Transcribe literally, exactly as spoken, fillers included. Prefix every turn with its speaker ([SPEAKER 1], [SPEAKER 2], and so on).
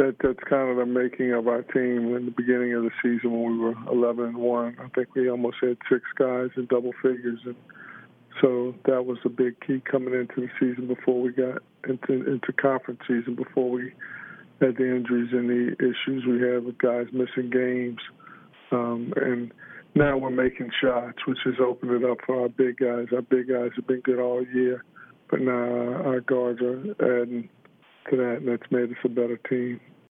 [SPEAKER 1] that that's kind of the making of our team. In the beginning of the season, when we were eleven and one, I think we almost had six guys in double figures, and so that was a big key coming into the season before we got into into conference season, before we had the injuries and the issues we had with guys missing games, um, and now we're making shots, which has opened it up for our big guys. Our big guys have been good all year, but now our guards are adding to that, and that's made us a better team.